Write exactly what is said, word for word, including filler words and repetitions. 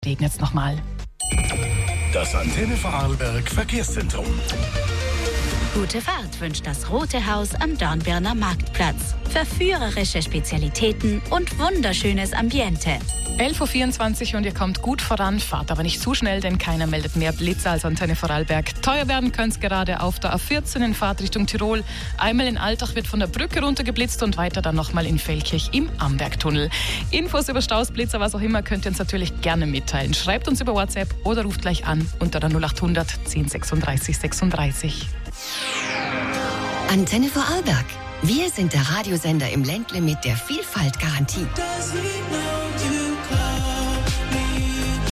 Regnet es nochmal. Das Antenne Vorarlberg Verkehrszentrum. Gute Fahrt wünscht das Rote Haus am Dornbirner Marktplatz. Verführerische Spezialitäten und wunderschönes Ambiente. elf Uhr vierundzwanzig und ihr kommt gut voran, fahrt aber nicht zu schnell, denn keiner meldet mehr Blitze als Antenne Vorarlberg. Teuer werden könnte es gerade auf der A vierzehn in Fahrt Richtung Tirol. Einmal in Altach wird von der Brücke runtergeblitzt und weiter dann nochmal in Feldkirch im Ambergtunnel. Infos über Staus, Blitzer, was auch immer, könnt ihr uns natürlich gerne mitteilen. Schreibt uns über WhatsApp oder ruft gleich an unter der null acht hundert zehn sechsunddreißig sechsunddreißig. Antenne Vorarlberg. Wir sind der Radiosender im Ländle mit der Vielfalt-Garantie. Does he know?